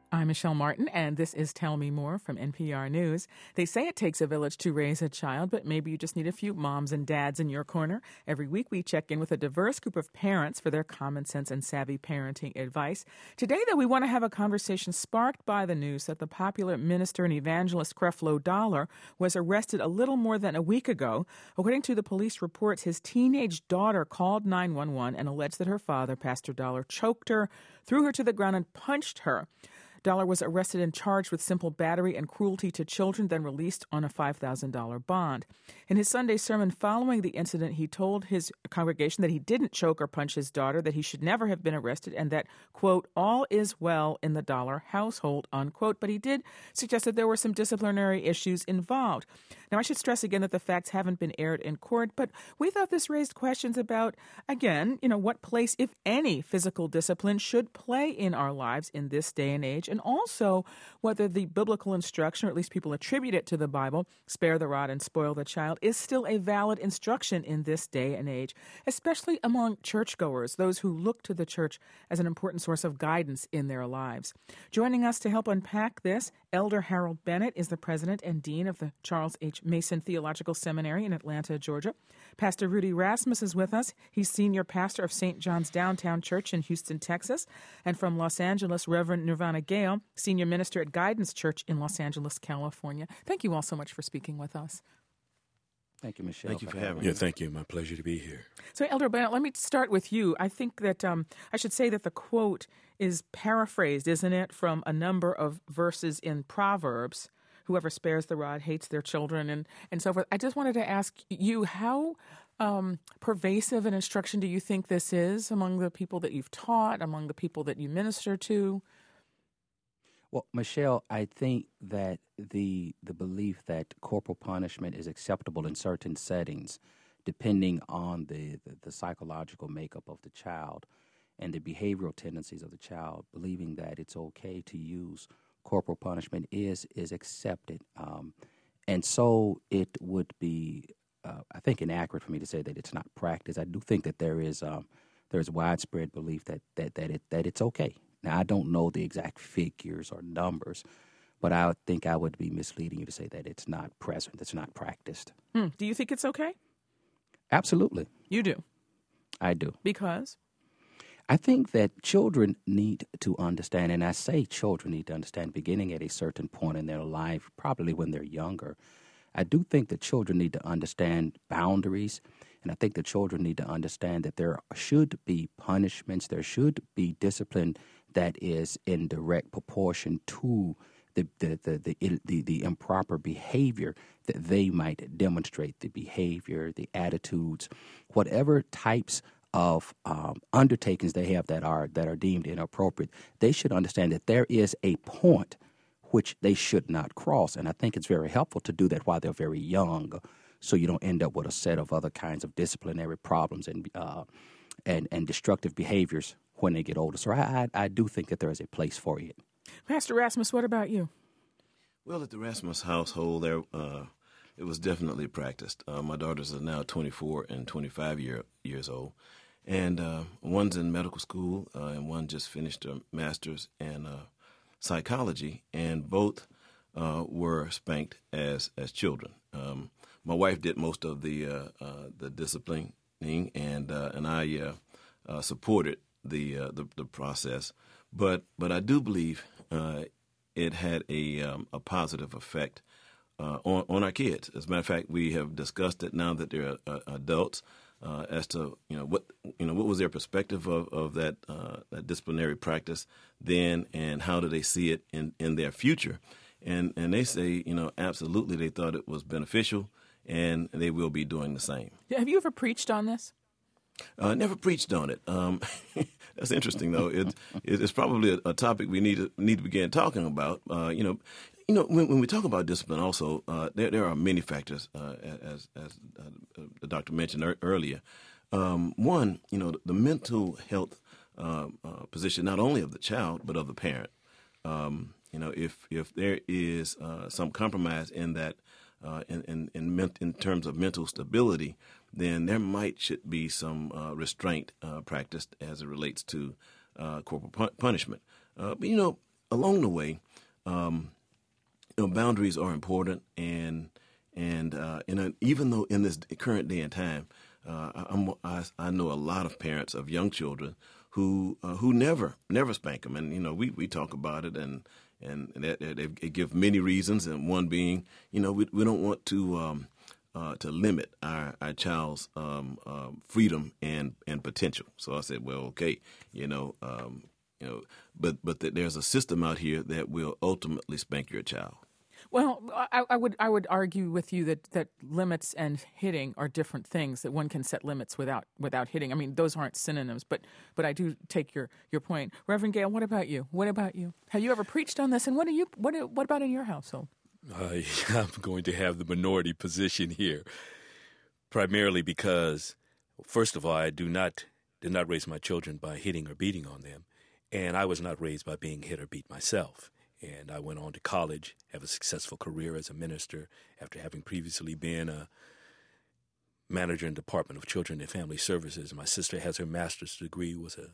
I'm Michelle Martin, and this is Tell Me More from NPR News. They say it takes a village to raise a child, but maybe you just need a few moms and dads in your corner. Every week, we check in with a diverse group of parents for their common sense and savvy parenting advice. Today, though, we want to have a conversation sparked by the news that the popular minister and evangelist Creflo Dollar was arrested a little more than a week ago. According to the police reports, his teenage daughter called 911 and alleged that her father, Pastor Dollar, choked her, threw her to the ground, and punched her. Dollar was arrested and charged with simple battery and cruelty to children, then released on a $5,000 bond. In his Sunday sermon following the incident, he told his congregation that he didn't choke or punch his daughter, that he should never have been arrested, and that, quote, all is well in the Dollar household, unquote. But he did suggest that there were some disciplinary issues involved. Now, I should stress again that the facts haven't been aired in court, but we thought this raised questions about, again, what place, if any, physical discipline should play in our lives in this day and age, and also whether the biblical instruction, or at least people attribute it to the Bible, spare the rod and spoil the child, is still a valid instruction in this day and age, especially among churchgoers, those who look to the church as an important source of guidance in their lives. Joining us to help unpack this, Elder Harold Bennett is the president and dean of the Charles H. Mason Theological Seminary in Atlanta, Georgia. Pastor Rudy Rasmus is with us. He's senior pastor of St. John's Downtown Church in Houston, Texas. And from Los Angeles, Reverend Nirvana Gale, senior minister at Guidance Church in Los Angeles, California. Thank you all so much for speaking with us. Thank you, Michelle. Thank you for having me. Yeah, thank you. My pleasure to be here. So, Elder Bennett, let me start with you. I think that I should say that the quote is paraphrased, isn't it, from a number of verses in Proverbs. Whoever spares the rod hates their children, and so forth. I just wanted to ask you, how pervasive an instruction do you think this is among the people that you've taught, among the people that you minister to? Well, Michelle, I think that the belief that corporal punishment is acceptable in certain settings, depending on the psychological makeup of the child and the behavioral tendencies of the child, believing that it's okay to use corporal punishment is accepted. And so it would be, I think, inaccurate for me to say that it's not practiced. I do think that there's widespread belief that it's okay. Now, I don't know the exact figures or numbers, but I think I would be misleading you to say that it's not present, it's not practiced. Do you think it's okay? Absolutely. You do? I do. Because? I think that children need to understand, and I say children need to understand beginning at a certain point in their life, probably when they're younger. I do think that children need to understand boundaries, and I think the children need to understand that there should be punishments, there should be discipline that is in direct proportion to the improper behavior that they might demonstrate, the behavior, the attitudes, whatever types of undertakings they have that are deemed inappropriate. They should understand that there is a point which they should not cross, and I think it's very helpful to do that while they're very young, so you don't end up with a set of other kinds of disciplinary problems and destructive behaviors when they get older. So I do think that there is a place for it. Pastor Rasmus, what about you? Well, at the Rasmus household, there it was definitely practiced. My daughters are now 24 and 25 years old, and one's in medical school, and one just finished a master's in psychology, and both were spanked as children. My wife did most of the disciplining, and I supported the process, but I do believe it had a positive effect on our kids. As a matter of fact, we have discussed it now that they're adults as to what was their perspective of that disciplinary practice then, and how do they see it in their future. And they say absolutely they thought it was beneficial, and they will be doing the same. Have you ever preached on this? Never preached on it. That's interesting, though. It's probably a topic we need to begin talking about. When we talk about discipline, also there are many factors, as the doctor mentioned earlier. One, the mental health position not only of the child but of the parent. If there is some compromise in that, in terms of mental stability, then there should be some restraint practiced as it relates to corporal punishment. But along the way, boundaries are important, and even though in this current day and time, I know a lot of parents of young children who never spank them, and we talk about it, and they give many reasons, and one being we don't want to limit our child's freedom and potential. So I said, well, okay, but there's a system out here that will ultimately spank your child. Well, I would argue with you that limits and hitting are different things. That one can set limits without hitting. I mean, those aren't synonyms. But I do take your point, Reverend Gale. What about you? Have you ever preached on this? And what about in your household? I'm going to have the minority position here, primarily because, first of all, I did not raise my children by hitting or beating on them, and I was not raised by being hit or beat myself. And I went on to college, have a successful career as a minister after having previously been a manager in the Department of Children and Family Services. My sister has her master's degree, was a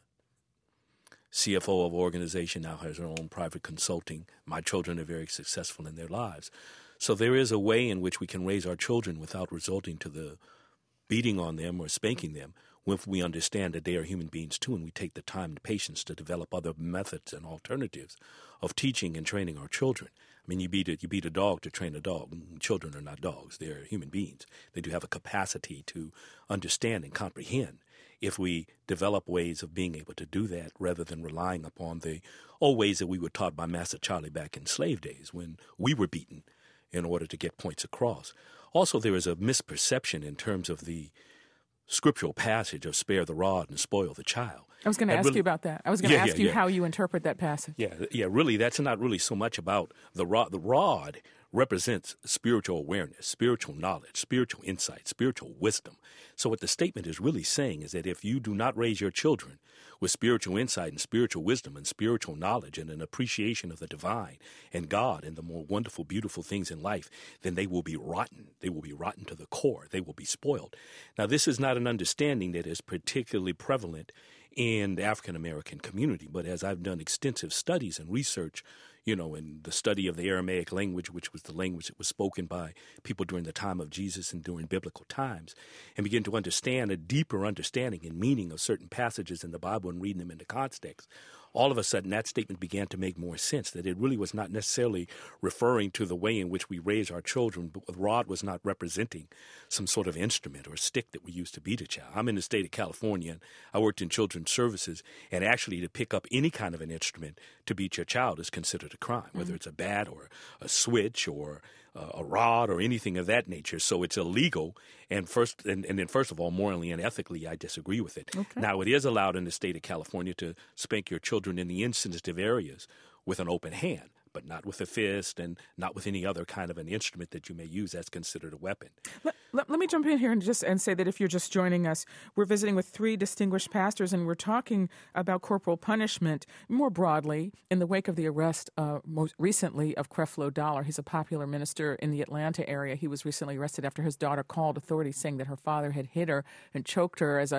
CFO of an organization, now has her own private consulting. My children are very successful in their lives. So there is a way in which we can raise our children without resorting to the beating on them or spanking them, if we understand that they are human beings too, and we take the time and patience to develop other methods and alternatives of teaching and training our children. I mean, you beat a dog to train a dog. Children are not dogs. They're human beings. They do have a capacity to understand and comprehend. If we develop ways of being able to do that rather than relying upon the old ways that we were taught by Master Charlie back in slave days when we were beaten in order to get points across. Also, there is a misperception in terms of the scriptural passage of spare the rod and spoil the child. I was going to ask you about that. I was going to ask you how you interpret that passage. Yeah, really, that's not really so much about the rod. The rod represents spiritual awareness, spiritual knowledge, spiritual insight, spiritual wisdom. So what the statement is really saying is that if you do not raise your children with spiritual insight and spiritual wisdom and spiritual knowledge and an appreciation of the divine and God and the more wonderful, beautiful things in life, then they will be rotten. They will be rotten to the core. They will be spoiled. Now, this is not an understanding that is particularly prevalent in the African American community, but as I've done extensive studies and research, in the study of the Aramaic language, which was the language that was spoken by people during the time of Jesus and during biblical times, and begin to understand a deeper understanding and meaning of certain passages in the Bible and reading them into context, all of a sudden that statement began to make more sense, that it really was not necessarily referring to the way in which we raise our children, but the rod was not representing some sort of instrument or stick that we use to beat a child. I'm in the state of California, and I worked in children's services, and actually to pick up any kind of an instrument to beat your child is considered a crime, whether it's a bat or a switch or a rod or anything of that nature. So it's illegal, and then first of all, morally and ethically, I disagree with it. Okay. Now, it is allowed in the state of California to spank your children in the insensitive areas with an open hand, but not with a fist and not with any other kind of an instrument that you may use that's considered a weapon. Let me jump in here and say that if you're just joining us, we're visiting with three distinguished pastors, and we're talking about corporal punishment more broadly in the wake of the arrest most recently of Creflo Dollar. He's a popular minister in the Atlanta area. He was recently arrested after his daughter called authorities saying that her father had hit her and choked her as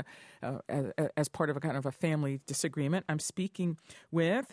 part of a kind of a family disagreement. I'm speaking with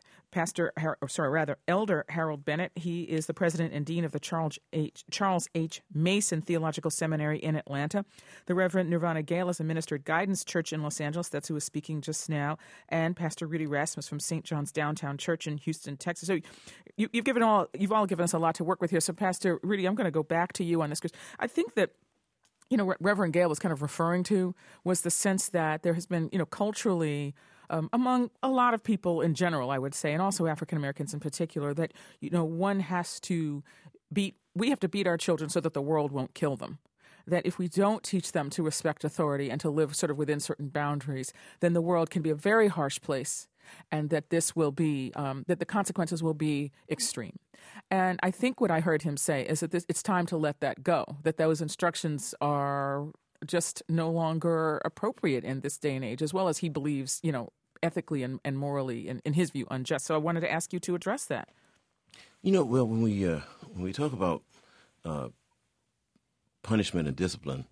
Elder Harold Bennett. He is the president and dean of the Charles H. Mason Theological Seminary in Atlanta. The Reverend Nirvana Gale is a minister at Guidance Church in Los Angeles. That's who was speaking just now. And Pastor Rudy Rasmus from St. John's Downtown Church in Houston, Texas. So you've all given us a lot to work with here. So Pastor Rudy, I'm going to go back to you on this, because I think that Reverend Gale was kind of referring to was the sense that there has been, culturally, among a lot of people in general, I would say, and also African Americans in particular, that, we have to beat our children so that the world won't kill them. That if we don't teach them to respect authority and to live sort of within certain boundaries, then the world can be a very harsh place, and that this will be, that the consequences will be extreme. And I think what I heard him say is that it's time to let that go, that those instructions are just no longer appropriate in this day and age, as well as he believes, ethically and morally, in his view, unjust. So I wanted to ask you to address that. Well, when we talk about punishment and discipline,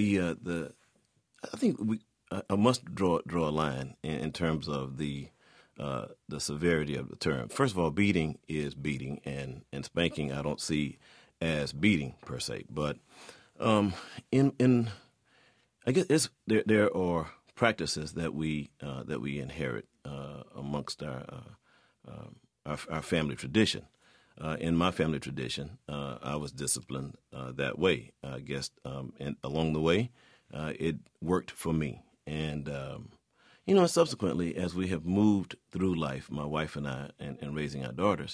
I think I must draw a line in terms of the the severity of the term. First of all, beating is beating, and spanking I don't see as beating per se. But in I guess there are practices that we inherit amongst our family tradition. In my family tradition, I was disciplined that way. I guess, and along the way, it worked for me. And subsequently, as we have moved through life, my wife and I, and raising our daughters,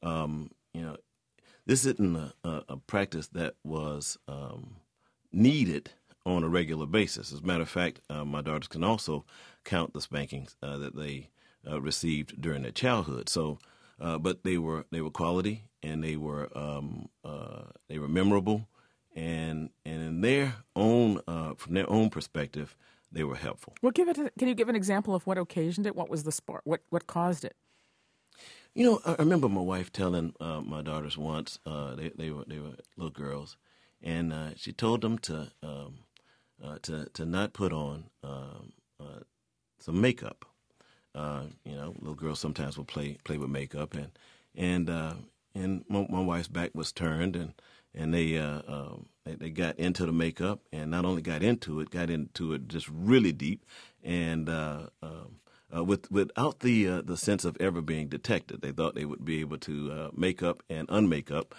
this isn't a practice that was needed on a regular basis. As a matter of fact, my daughters can also count the spankings that they received during their childhood. So, but they were quality, and they were memorable, and in their own from their own perspective, they were helpful. Well, can you give an example of what occasioned it? What was the spark? What caused it? I remember my wife telling my daughters once, they were little girls, and she told them to not put on some makeup. Little girls sometimes will play with makeup, and my wife's back was turned, and they got into the makeup, and not only got into it just really deep, and without the sense of ever being detected. They thought they would be able to make up and unmake up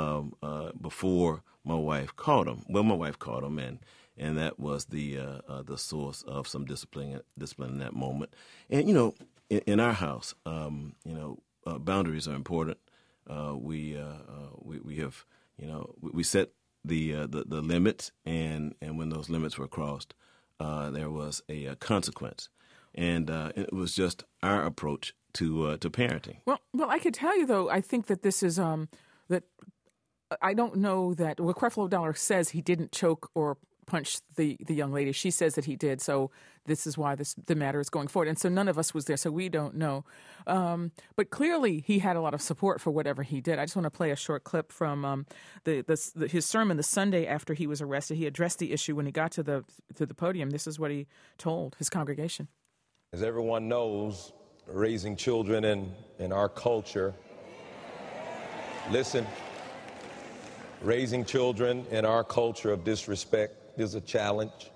before my wife caught them. Well, my wife caught them, and that was the source of some discipline in that moment. And in our house, boundaries are important. We have we set the limits, and when those limits were crossed, there was a consequence. And it was just our approach to parenting. Well, I could tell you though. I think that this is that I don't know that. Well, Creflo Dollar says he didn't choke or punch the young lady. She says that he did. So this is why the matter is going forward. And so none of us was there, so we don't know. But clearly he had a lot of support for whatever he did. I just want to play a short clip from his sermon the Sunday after he was arrested. He addressed the issue when he got to the podium. This is what he told his congregation. As everyone knows, raising children in our culture, listen, raising children in our culture of disrespect is a challenge.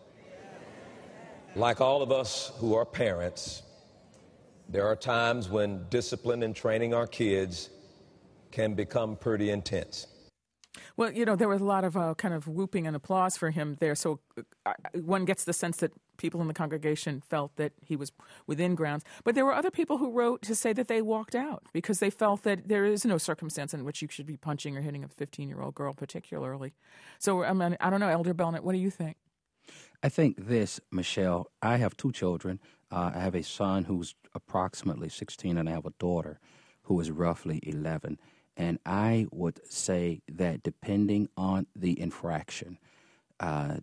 Like all of us who are parents, there are times when discipline and training our kids can become pretty intense. Well, there was a lot of kind of whooping and applause for him there. So one gets the sense that people in the congregation felt that he was within grounds. But there were other people who wrote to say that they walked out because they felt that there is no circumstance in which you should be punching or hitting a 15-year-old girl particularly. So, I don't know, Elder Belknap, what do you think? I think this, Michelle, I have two children. I have a son who's approximately 16, and I have a daughter who is roughly 11. And I would say that depending on the infraction, I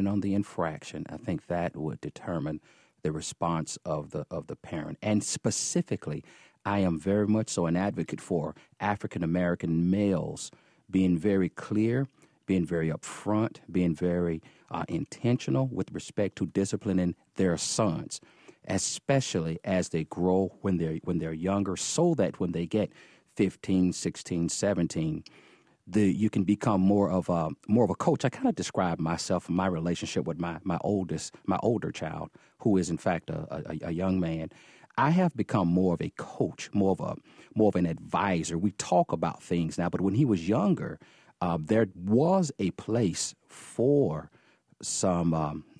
think that would determine the response of the parent. And specifically, I am very much so an advocate for African-American males being very clear, being very upfront, being very intentional with respect to disciplining their sons, especially as they grow when they're younger, so that when they get 15, 16, 17, you can become more of a coach. I kind of describe myself and my relationship with my older child, who is in fact a young man. I have become more of a coach, more of an advisor. We talk about things now, but when he was younger, there was a place for some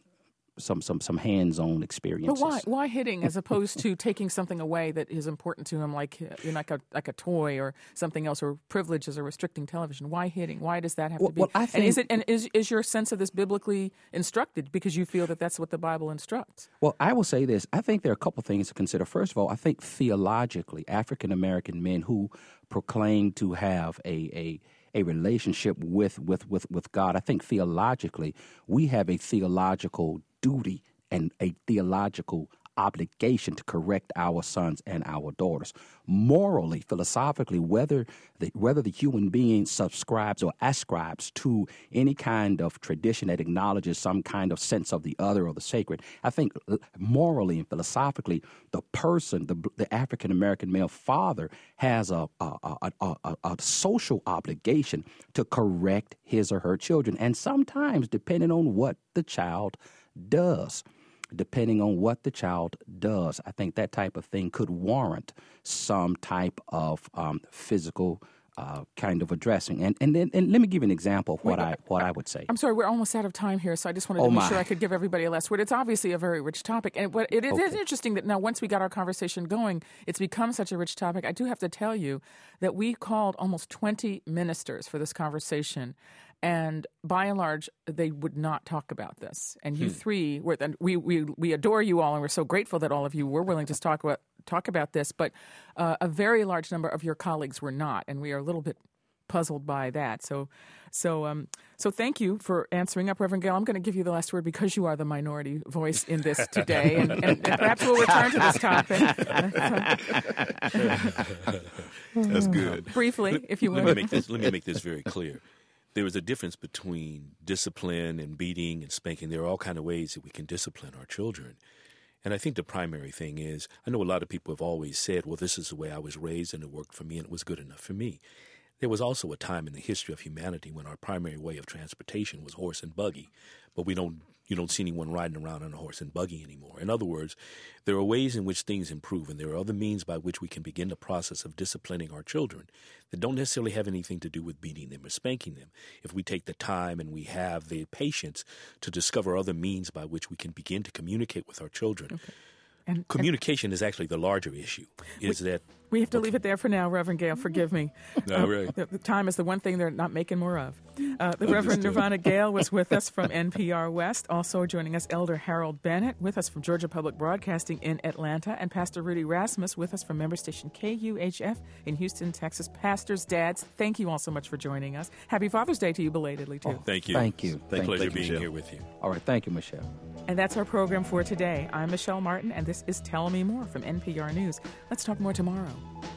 hands-on experiences. But why hitting as opposed to taking something away that is important to him, like a toy or something else, or privileges or restricting television? Why hitting? Why does that have to be? Well, I think, is your sense of this biblically instructed because you feel that that's what the Bible instructs? Well, I will say this. I think there are a couple things to consider. First of all, I think theologically, African-American men who proclaim to have a relationship with God, I think theologically we have a theological duty and a theological obligation to correct our sons and our daughters. Morally, philosophically, whether the human being subscribes or ascribes to any kind of tradition that acknowledges some kind of sense of the other or the sacred, I think morally and philosophically, the person, the African-American male father, has a social obligation to correct his or her children. And sometimes, depending on what the child does, I think that type of thing could warrant some type of physical kind of addressing. And let me give you an example of what I would say. I'm sorry, we're almost out of time here, so I just wanted to make sure I could give everybody a last word. It's obviously a very rich topic, and it is interesting that now once we got our conversation going, it's become such a rich topic. I do have to tell you that we called almost 20 ministers for this conversation, and by and large, they would not talk about this. And you three, we adore you all, and we're so grateful that all of you were willing to talk about this. But a very large number of your colleagues were not, and we are a little bit puzzled by that. So thank you for answering up, Reverend Gale. I'm going to give you the last word because you are the minority voice in this today, and perhaps we'll return to this topic. That's good. Briefly, if you will. Let me make this very clear. There is a difference between discipline and beating and spanking. There are all kinds of ways that we can discipline our children. And I think the primary thing is, I know a lot of people have always said, well, this is the way I was raised and it worked for me and it was good enough for me. There was also a time in the history of humanity when our primary way of transportation was horse and buggy, but you don't see anyone riding around on a horse and buggy anymore. In other words, there are ways in which things improve, and there are other means by which we can begin the process of disciplining our children that don't necessarily have anything to do with beating them or spanking them. If we take the time and we have the patience to discover other means by which we can begin to communicate with our children. Okay. And communication is actually the larger issue. We have to leave it there for now, Reverend Gale. Forgive me. No, right. The time is the one thing they're not making more of. The Reverend Nirvana Gale was with us from NPR West. Also joining us, Elder Harold Bennett, with us from Georgia Public Broadcasting in Atlanta, and Pastor Rudy Rasmus with us from member station KUHF in Houston, Texas. Pastors, dads, thank you all so much for joining us. Happy Father's Day to you belatedly, too. Oh, thank you. Thank you. Pleasure being here with you. All right. Thank you, Michelle. And that's our program for today. I'm Michelle Martin, and this is Tell Me More from NPR News. Let's talk more tomorrow.